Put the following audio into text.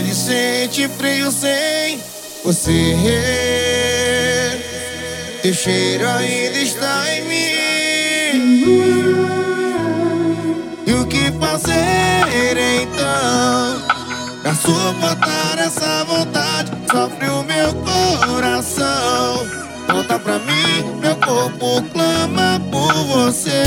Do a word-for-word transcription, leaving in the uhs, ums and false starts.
tarde sente frio sem você. Teu cheiro ainda está em mim. E o que fazer então pra suportar essa vontade? Sofre o meu coração. Volta pra mim, meu corpo clama por você.